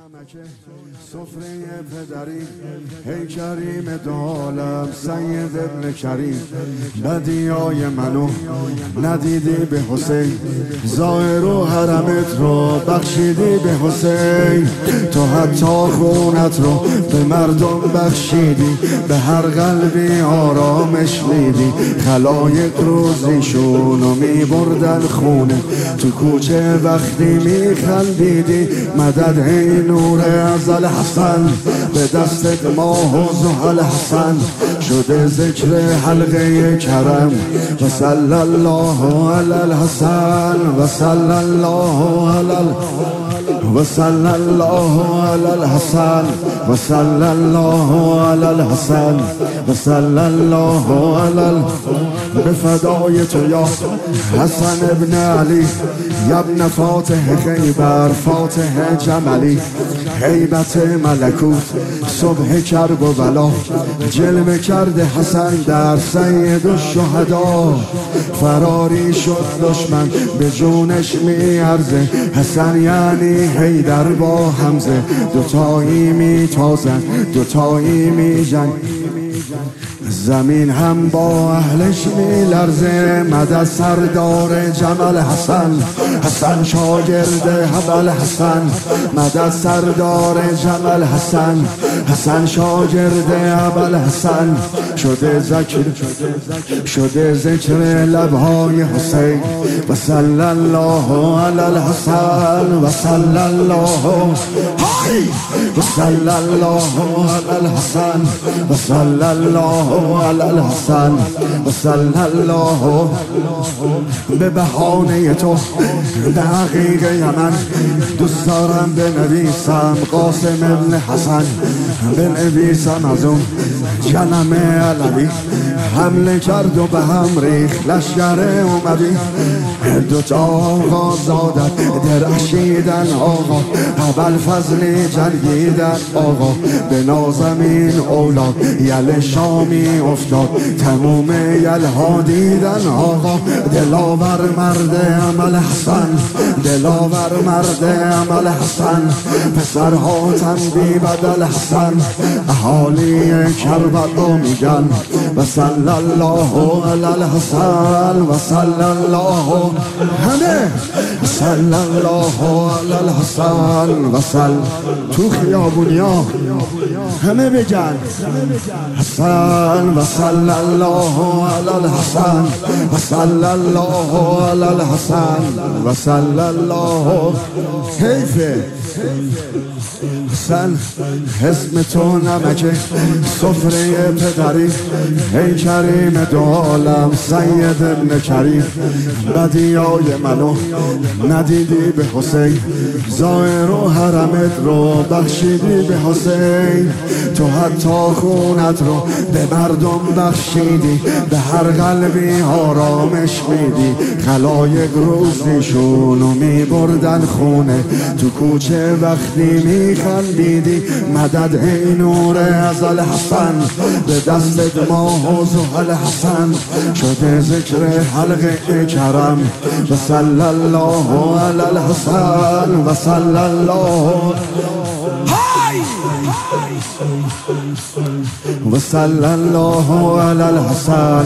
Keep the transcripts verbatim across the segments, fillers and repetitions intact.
سفره پدری هی کریم دو عالم سید ابن کریم بدیای منو ندیدی به حسین ظاهر و حرمت رو بخشیدی به حسین تو حتی خونت رو به مردم بخشیدی به هر قلبی آرامش میدی خلایق روزیشونو میبردن خونه تو کوچه وقتی میخندیدی مدد ای نور ازل حسن به دست ماه و زحل حسن شده ذکر حلقه کرم و صلی الله علی الحسن و صلی الله علی و صلی الله علی الحسن و صلی الله علی الحسن و صلی الله علی به فدای تو یا حسن ابن علی یا ابن فاتح خیبر فاتح جملی هیبت ملکوت صبح کرب و بلا جلوه کرده حسن در سید الشهدا فراری شد دشمن به جونش میارزه حسن یعنی حیدر با حمزه دوتایی میتازن دوتایی میجنگ زمین هم با اهلش میلرزه مدد سردار جمل حسن حسن شاگرد حبل حسن مدد سردار جمل حسن حسن شاگرد حبل حسن شده ذکر شده ذکر لبهای حسین و صلی الله علی الحسن و صلی الله و صلی الله علی الحسن و صلی الله علی الحسن و صلی الله به بهانه تو دقیق یمن دوست دارم بنویسم قاسم ابن حسن بنویسم از اون جنم علوی حمله کرد و به هم ریخت لشگر اومدی دوتا آقا زادت درخشیدن آقا اول فضلی جنگیدن آقا به نازمین اولاد یل شامی افتاد تموم یلها دیدن آقا دلاور مرد عمل حسن دلاور مرد عمل حسن پسرها تنبی بدل حسن اهالی کربلا میگن و صلی الله علی الحسن و صلی الله همه صلی الله علی الحسن و صلی تو خیابونیا همه بگن حسن و صلی الله علی الحسن و صلی الله علی الحسن و صلی الله حیفه حسن اسم تو نمکه سفره پدری ای کریم دو عالم سید ابن کریم بدیای منو ندیدی به حسین ظاهر و حرمت رو بخشیدی به حسین تو حتی خونت رو به مردم بخشیدی به هر قلبی آرامش میدی خلایق روزیشونو میبردن خونه تو کوچه وقتی میخندیدی مدد ای نور ازل حسن به دست ماه و زحل حسن شده ذکر حلقه کرم و صلی الله علی الحسن و صلی الله و صلی الله علی الحسن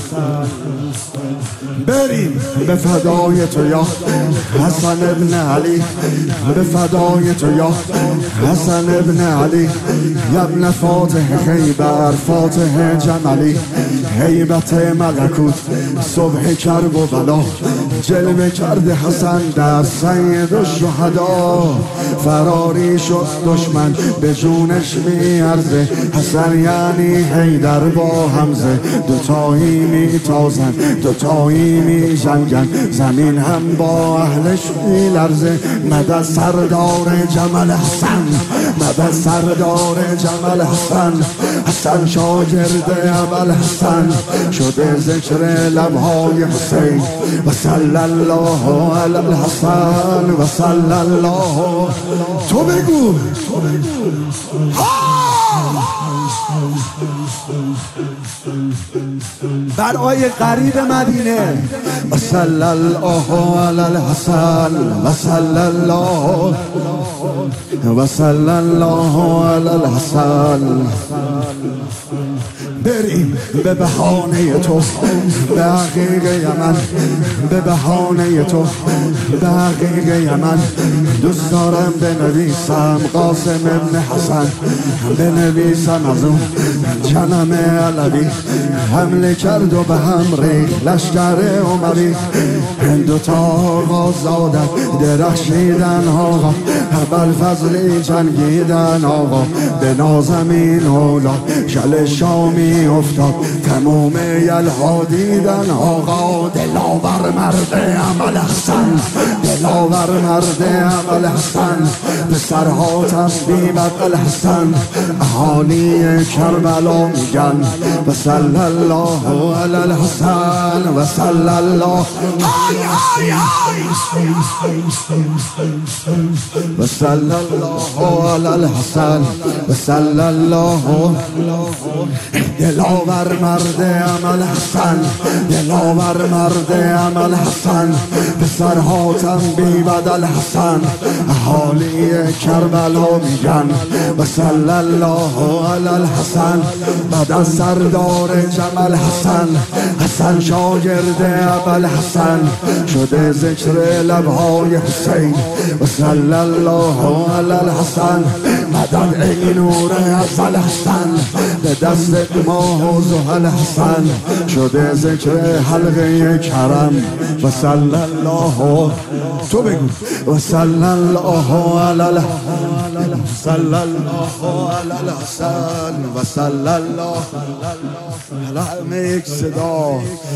بریم به فدای تو یا حسن ابن علی به فدای تو یا حسن ابن علی یا ابن فاتح خیبر فاتح جملی هیبت ملکوت صبح کرب و بلا جلوه کرده حسن در سید الشهدا فراری شد دشمن به جونش میارزه حسن یعنی حیدر با حمزه دوتایی میتازن دوتایی میجنگن زمین هم با اهلش میلرزه مدد سردار جمل حسن مدد سردار جمل حسن حسن شاگرد عمل حسن شده ذکر لبهای حسین و صلی الله علی الحسن و صلی الله تو بگو بر آیه قریب مدینه و صلی الله علی الحسن و صلی الله و صلی الله علی الحسن. بریم به بهانه تو به عقیق یمن، به بهانه تو به عقیق یمن. دوست دارم بنویسم قاسم ابن حسن، بنویسم از اون جنم علوی حمله کرد و به هم ریخت لشکر عمری. دوتا آقا زادن درخشیدن آقا، ابوالفضل جنگیدن آقا. به نازمین اولا شل شامی افتاد، تموم یلها دیدن آقا. دلاور مرد عمل حسن، دلاور مرد عمل حسن. پسرها تسبیبت الحسن، اهالی کربلا میگن و صلی الله علی الحسن و صلی الله و صلی الله علی الحسن و صلی الله. دلاور مرد عمل حسن، دلاور مرد عمل حسن. پسرها تنبیبد الحسن، اهالی کربلا میگن و صلی الله علی الحسن. بعد از سردار جمل حسن، حسن شاگرد ابوالحسن شده ذکر لبهای حسین و صلی الله علی الحسن. مدد ای نور از الحسن، به دست ماه و زحل حسن شده ذکر حلقه کرم و صلی الله. تو بگو و صلی الله علی الحسن، صلی الله علی الحسن و صلی الله. همه یک صدا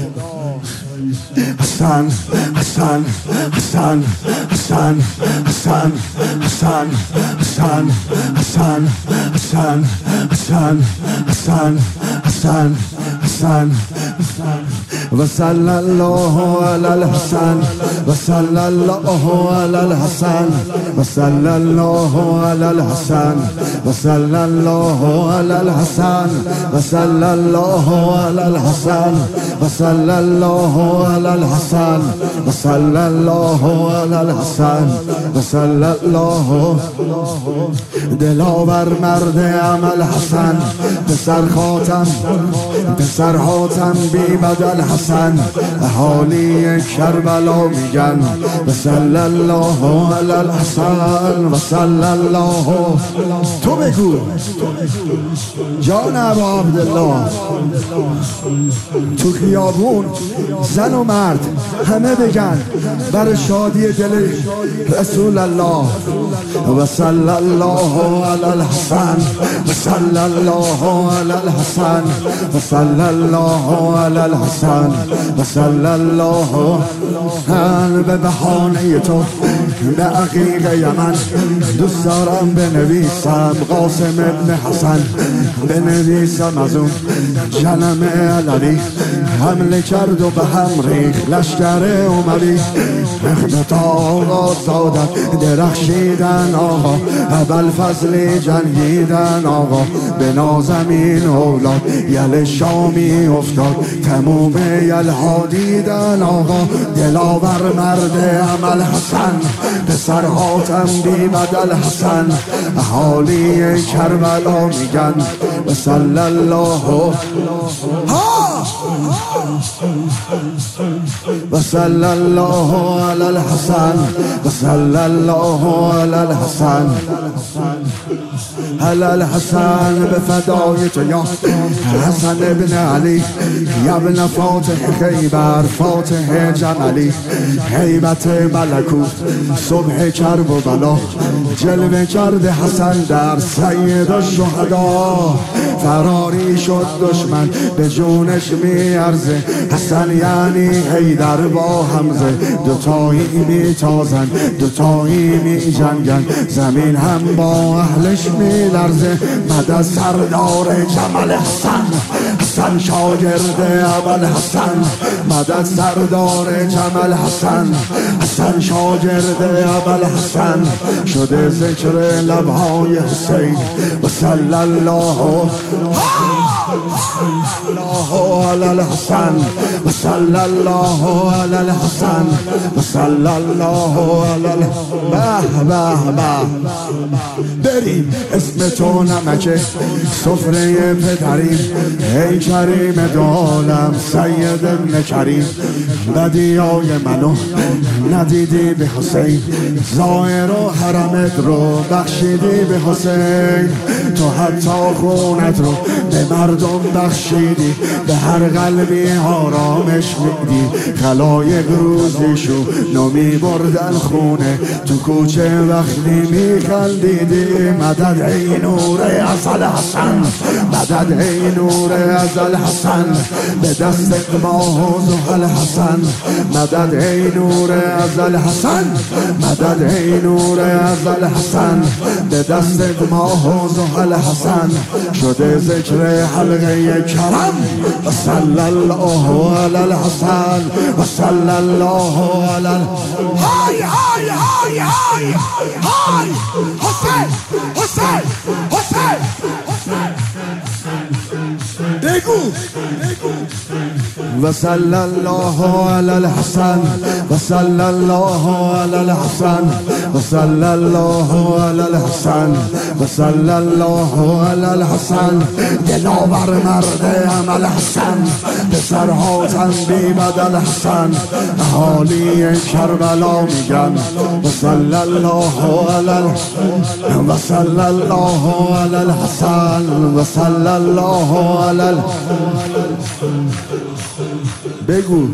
حسن حسن حسن حسن حسن حسن حسن حسن حسن حسن حسن حسن حسن و صلی الله علی الحسن و صلی الله علی الحسن و صلی الله علی الحسن و صلی الله علی الحسن و صلی الله علی الحسن و صلی الله علی الحسن و صلی الله علی الحسن و صلی الله. دلاور مرد عمل حسن، پسر خاتم پسر خاتم بی بدل حسن. اهالی کربلا میگن و صلی الله علی الحسن و صلی الله. تو بگو جان ابا عبدالله. تو خیابون زن و مرد همه بگن بر شادی دل رسول الله و صلی الله علی الحسن و صلی الله علی الحسن و صلی الله علی الحسن و صلی الله. به بهانه تو به عقیق یمن دوست دارم بنویسم قاسم ابن حسن، بنویسم از اون جنم علوی حمله کرد و به هم ریخت لشکر عمری. دوتا آقا زادن درخشیدن آقا، ابوالفضل جنگیدن آقا. به نازمین اولاد یل شامی افتاد، تموم یلها دیدن آقا. دلاور مرد عمل حسن، پسرها تنبیبد الحسن. اهالی کربلا میگن و صلی الله و صلی الله علی الحسن و صلی الله علی الحسن علی الحسن. به فدای تو یا حسن ابن علی یا ابن فاتح خیبر فاتح جملی. هیبت ملکوت صبح کرب و بلا، جلوه کرد حسن در سید الشهدا. فراری شد دشمن به جونش میارزه، حسن یعنی حیدر با حمزه. دوتایی میتازن دوتایی میجنگن، زمین هم با اهلش میلرزه. مدد سردار جمل حسن حسن شاگرد ابوالحسن، مدد سردار جمل حسن. حسن شاگرد ابوالحسن، شده ذکر لبهای حسین. و صلی الله الله علی الحسن، و صلی الله علی الحسن، و صلی الله علی الحسن. به به به بریم اسم تو نمکه سفره پدریم، ای کریم دولم سید ابن کریم. بدیای منو ندیدی به حسین، ظاهر و حرمت رو بخشیدی به حسین. تو حتی خونت رو به مردم بخشیدی، به هر قلبی آرامش میدی. خلایق روزیشو نمی بردن خونه، تو کوچه وقتی میخندیدی. مدد ای نور ازل حسن، مدد ای نور ازل حسن، به دست ماه و زحل حسن. مدد ای نور ازل حسن، مدد ای نور ازل حسن، به دست ماه و زحل حسن. شده ذکر حلقه کرم. و صلی الله علی الحسن، و صلی الله علی الحسن. های های های های های حسین حسین حسین بگو و صلی الله علی الحسن، و صلی الله علی الحسن، و صلی الله علی الحسن، و صلی الله علی الحسن. دلاور مرد عمل حسن، پسرها تنبی بدل حسن. اهالی کربلا میگن و صلی الله علی الحسن، و صلی الله علی الحسن، و صلی الله علی الحسن. بگو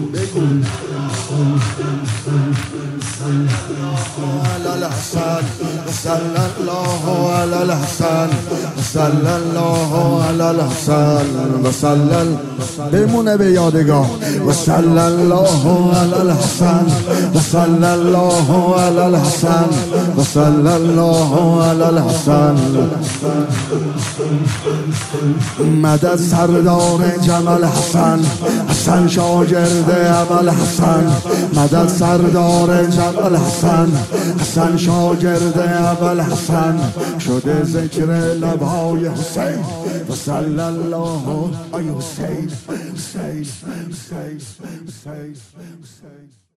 علی الحسن، صلی الله علی الحسن، صلی الله علی الحسن، و صلی بمونه به یادگار. و صلی الله علی الحسن، و صلی الله علی الحسن، و صلی الله علی الحسن. مدد سردار جمل حسن، حسن شاگرد ابوالحسن. مدد سردار جمل حسن، حسن شاگرد ابوالحسن. شده ذکر لبهای حسین. و صلی الله ای حسین حسین حسین حسین حسین.